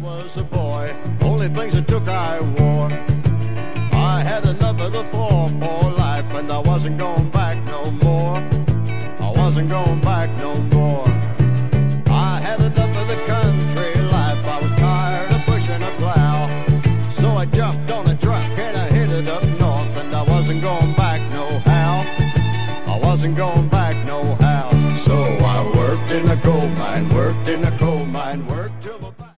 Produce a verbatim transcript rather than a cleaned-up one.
was a boy, only things I took I wore. I had enough of the four four life, and I wasn't going back no more. I wasn't going back no more. I had enough of the country life, I was tired of pushing a plow. So I jumped on a truck and I headed up north, and I wasn't going back no how. I wasn't going back no how. So I worked in a gold mine, worked in